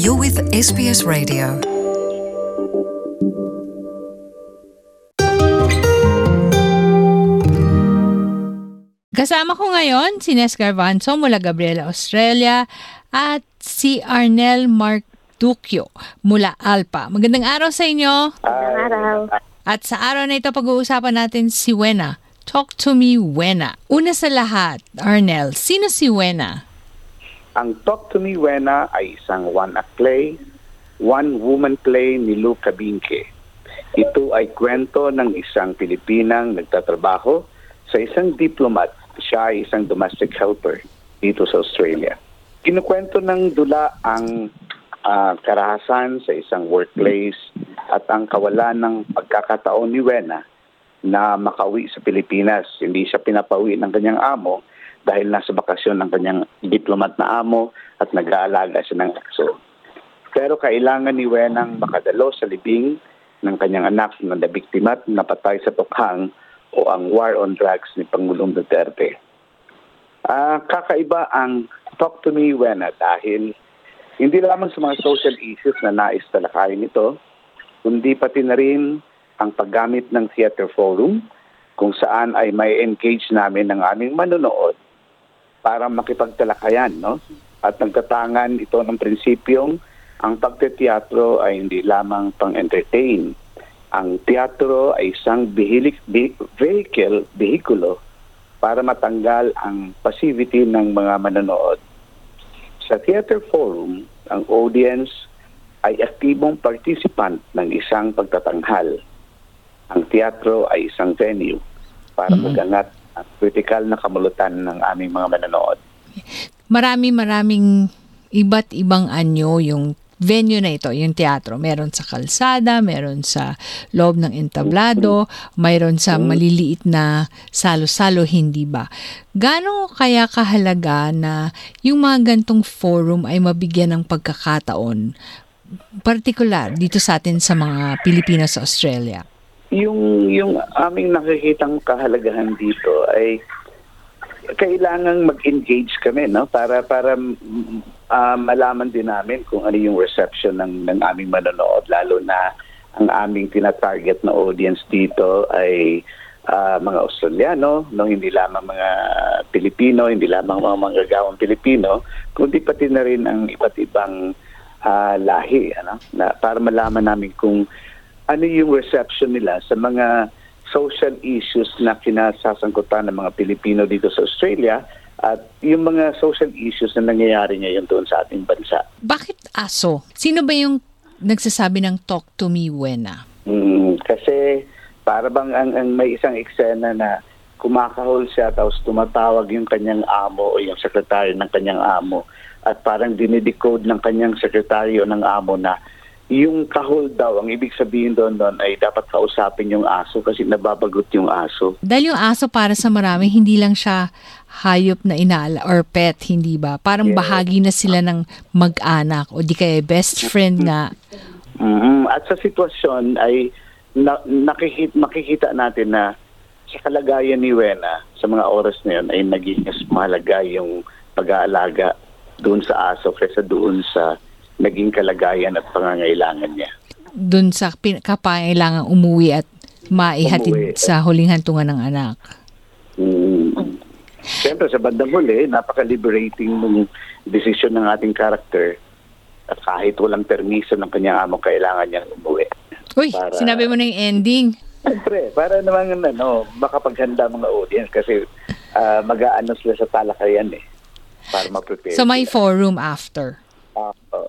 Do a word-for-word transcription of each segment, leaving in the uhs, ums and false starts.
You're with S B S Radio. Kasama ko ngayon si Nes Garvanzo mula Gabriela, Australia at si Arnel Marduquio mula Alpa. Magandang araw sa inyo. Magandang araw. At sa araw na ito pag-uusapan natin si Wena. Talk to me, Wena. Una sa lahat, Arnel, sino si Wena? Ang Talk to Me, Wena ay isang one-act play, one-woman play ni Lou Cabinque. Ito ay kwento ng isang Pilipinang nagtatrabaho sa isang diplomat. Siya ay isang domestic helper dito sa Australia. Kinukwento ng dula ang uh, karahasan sa isang workplace at ang kawalan ng pagkakataon ni Wena na makauwi sa Pilipinas. Hindi siya pinapauwi ng kanyang amo dahil nasa bakasyon ng kanyang diplomat na amo at nag-aalaga siya ng aso. Pero kailangan ni Wenang makadalo sa libing ng kanyang anak na nabiktima at napatay sa tukhang o ang war on drugs ni Pangulong Duterte. Uh, kakaiba ang Talk to Me, Wena dahil hindi lamang sa mga social issues na nais talakayin ito, kundi pati na rin ang paggamit ng theater forum kung saan ay may engage namin ng aming manonood para makipagtalakayan, no? At nagtatangan ito ng prinsipyong ang pagteteatro ay hindi lamang pang-entertain. Ang teatro ay isang vehicle, vehicle, vehikulo para matanggal ang passivity ng mga manonood. Sa theater forum, ang audience ay aktibong participant ng isang pagtatanghal. Ang teatro ay isang venue para mm-hmm. magangat ang critical na kamulutan ng aming mga manonood. Marami-maraming iba't ibang anyo yung venue na ito, yung teatro. Meron sa kalsada, meron sa loob ng entablado, mayroon sa maliliit na salo-salo, hindi ba? Gaano kaya kahalaga na yung mga gantong forum ay mabigyan ng pagkakataon, partikular dito sa atin sa mga Pilipino sa Australia? Yung yung aming nakikitang kahalagahan dito ay kailangang mag-engage kami, no, para para uh, malaman din namin kung ano yung reception ng ng aming manonood, lalo na ang aming tina-target na audience dito ay uh, mga Australiano, no, hindi lamang mga Pilipino, hindi lamang mga manggagawang Pilipino, kundi pati na rin ang iba't ibang uh, lahi, ano, na para malaman namin kung ano yung reception nila sa mga social issues na kinasasangkutan ng mga Pilipino dito sa Australia at yung mga social issues na nangyayari ngayon doon sa ating bansa. Bakit aso? Sino ba yung nagsasabi ng Talk to Me, Wena? Mm, kasi para bang ang, ang may isang eksena na kumakahol siya tapos tumatawag yung kanyang amo o yung sekretaryo ng kanyang amo at parang dinidecode ng kanyang sekretaryo ng amo na yung kahol daw, ang ibig sabihin doon doon ay dapat kausapin yung aso kasi nababagot yung aso. Dahil yung aso para sa marami, hindi lang siya hayop na inaala or pet, hindi ba? Parang yeah. bahagi na sila ng mag-anak o di kaya best friend nga. Mm-hmm. At sa sitwasyon ay na, nakikita, makikita natin na sa kalagayan ni Wena sa mga oras na yun ay naging mas mahalaga yung pag-aalaga doon sa aso kaysa doon sa naging kalagayan at pangangailangan niya. Doon sa kapangailangan umuwi at maihatid umuwi. Sa huling hantungan ng anak. Mm. Siyempre, sa bandang huli, napaka-liberating ng desisyon ng ating character at kahit walang permiso ng kanyang amo, kailangan niyang umuwi. Uy, para, sinabi mo na yung ending. Siyempre, para naman ano, makapaghanda mga audience kasi uh, mag-aano sila sa talakayan eh, para ma-prepare. So may forum after. Uh, uh,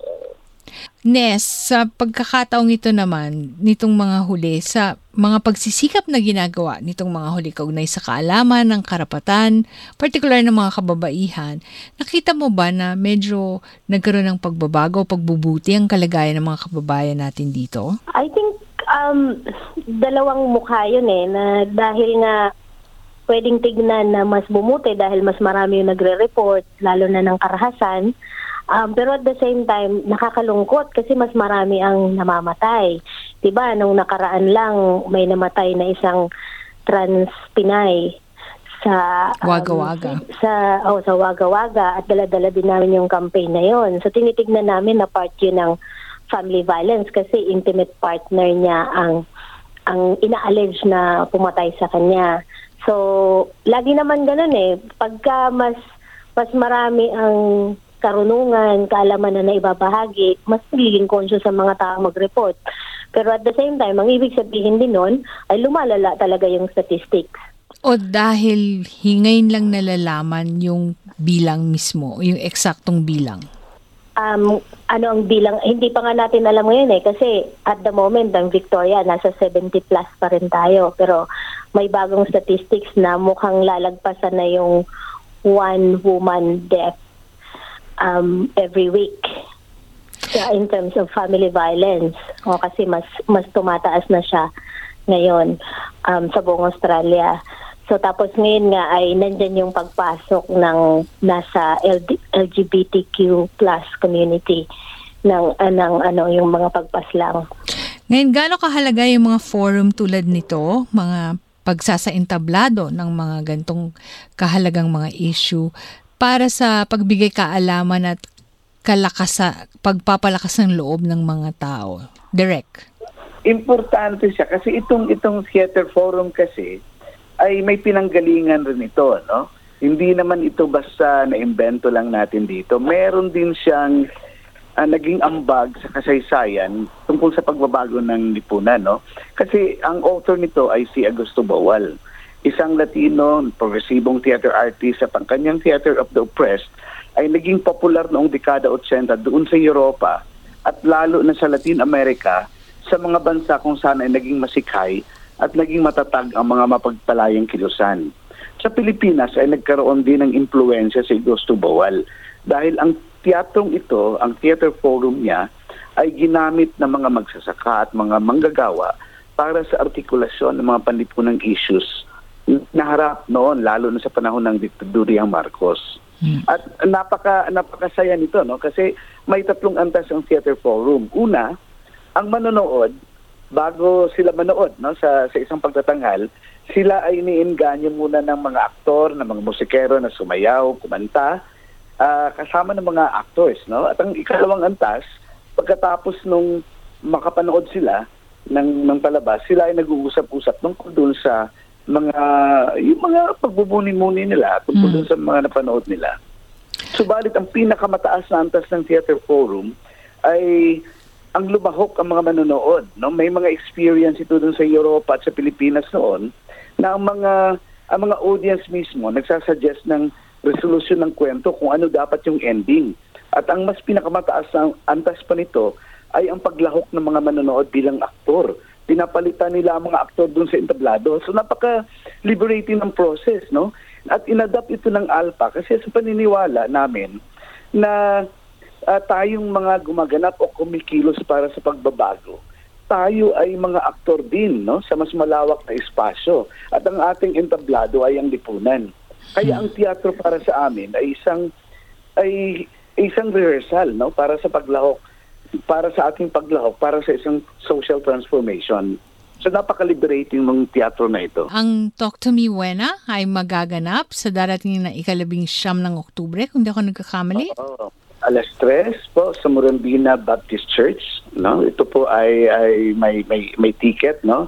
Nes, sa pagkakataong ito naman, nitong mga huli, sa mga pagsisikap na ginagawa nitong mga huli kaugnay sa kaalaman ng karapatan, particular ng mga kababaihan, nakita mo ba na medyo nagkaroon ng pagbabago o pagbubuti ang kalagayan ng mga kababayan natin dito? I think um, dalawang mukha yun eh, na dahil nga pwedeng tignan na mas bumuti dahil mas marami yung nagre-report, lalo na ng karahasan. Um, pero at the same time, nakakalungkot kasi mas marami ang namamatay. Diba, nung nakaraan lang may namatay na isang trans Pinay sa um, Waga-waga. sa oh sa Waga-Waga, at dala-dala din namin yung campaign na yon. So tinitignan namin na part yun ng family violence kasi intimate partner niya ang ang ina-allege na pumatay sa kanya. So lagi naman ganun eh, pagka mas mas marami ang karunungan, kaalaman na naibabahagi, mas magiging conscious sa mga tao mag-report. Pero at the same time, ang ibig sabihin din nun ay lumalala talaga yung statistics. O dahil hingayin lang nalalaman yung bilang mismo, yung eksaktong bilang? Um, ano ang bilang, hindi pa nga natin alam ngayon eh, kasi at the moment, ang Victoria, nasa seventy plus pa rin tayo. Pero may bagong statistics na mukhang lalagpasan na yung one woman death um, every week. So, in terms of family violence, o kasi mas mas tumataas na siya ngayon um, sa buong Australia. So tapos ngayon nga ay nandyan yung pagpasok ng nasa L G B T Q plus community ng, uh, ng ano, yung mga pagpaslang. Ngayon, gaano kahalaga yung mga forum tulad nito, mga pagsasaintablado ng mga gantong kahalagang mga issue para sa pagbigay kaalaman at kalakasa, pagpapalakas ng loob ng mga tao? Direk. Importante siya kasi itong itong theater forum kasi ay may pinanggalingan rin ito, no? Hindi naman ito basta na-imbento lang natin dito. Meron din siyang uh, naging ambag sa kasaysayan tungkol sa pagbabago ng lipunan, no? Kasi ang author nito ay si Augusto Boal, isang Latino, progresibong theater artist sa pangkanyang Theater of the Oppressed, ay naging popular noong dekada eighty doon sa Europa at lalo na sa Latin America, sa mga bansa kung saan ay naging masikhay at naging matatag ang mga mapagpalayang kilusan. Sa Pilipinas ay nagkaroon din ng impluensya si Augusto Boal dahil ang teatrong ito, ang theater forum niya, ay ginamit ng mga magsasaka at mga manggagawa para sa artikulasyon ng mga panlipunang issues na harap noon, lalo na sa panahon ng Diktadoryang Marcos. Hmm. At napaka napakasaya nito, no? Kasi may tatlong antas ang theater forum. Una, ang manonood, bago sila manood, no, sa, sa isang pagtatanghal, sila ay iniinganyo muna ng mga aktor, ng mga musikero na sumayaw, kumanta, uh, kasama ng mga actors, no? At ang ikalawang antas, pagkatapos nung makapanood sila ng, ng palabas, sila ay nag-uusap-usap tungkol dun sa mga, yung mga pagbubuni-muni nila, tungkol dun sa mga napanood nila. Subalit, ang pinakamataas na antas ng theater forum ay ang lumahok ang mga manonood, no? May mga experience ito dun sa Europa at sa Pilipinas noon na ang mga ang mga audience mismo nagsasuggest ng resolution ng kwento kung ano dapat yung ending. At ang mas pinakamataas na antas pa nito ay ang paglahok ng mga manonood bilang aktor. Pinapalitan nila ang mga aktor dun sa entablado. So napaka-liberating ng process, no? At inadapt ito ng ALPA kasi sa paniniwala namin na Uh, tayong mga gumaganap o kumikilos para sa pagbabago, tayo ay mga aktor din, no, sa mas malawak na espasyo. At ang ating entablado ay ang lipunan. Kaya ang teatro para sa amin ay isang ay isang rehearsal, no, para sa paglahok, para sa ating paglahok, para sa isang social transformation. So napaka-liberating ng teatro na ito. Ang Talk to Me Wena ay magaganap sa darating na ikalabing siyam ng Oktubre, kung di ako nagkakamali. Oo. Alas tres po sa Morambina Baptist Church, no? Ito po ay ay may may may ticket, no?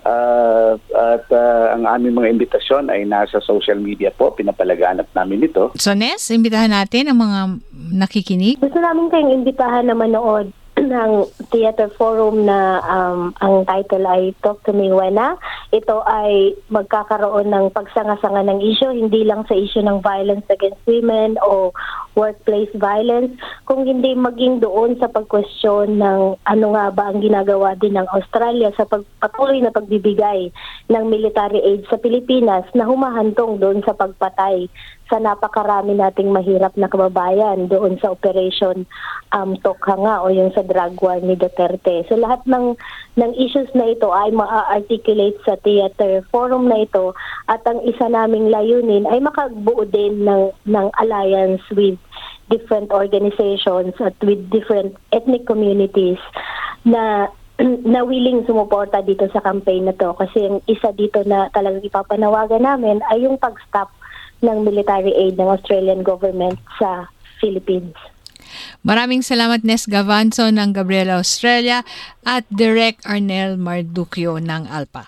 Uh, at uh, ang aming mga imbitasyon ay nasa social media po, pinapalaganap namin ito. So Nes, imbitahan natin ang mga nakikinig. Gusto namin kayong imbitahan na manood ng theater forum na um, ang title ay Talk to Me Wena. Ito ay magkakaroon ng pagsanga-sanga ng issue, hindi lang sa issue ng violence against women o workplace violence, kung hindi maging doon sa pagkwestiyon ng ano nga ba ang ginagawa din ng Australia sa pagpatuloy na pagbibigay ng military aid sa Pilipinas na humahantong doon sa pagpatay sa napakarami nating mahirap na kababayan doon sa Operation um, Tokhanga o yung sa drug war ni Duterte. So lahat ng ng issues na ito ay ma-articulate sa theater forum na ito, at ang isa naming layunin ay makagbuo din ng, ng alliance with different organizations at with different ethnic communities na na willing sumuporta dito sa campaign na to. Kasi yung isa dito na talagang ipapanawagan namin ay yung pag-stop ng military aid ng Australian government sa Philippines. Maraming salamat, Nes Gavanzo ng Gabriela Australia at Direk Arnel Marduquio ng ALPA.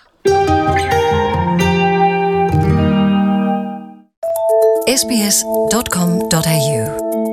s b s dot com dot a u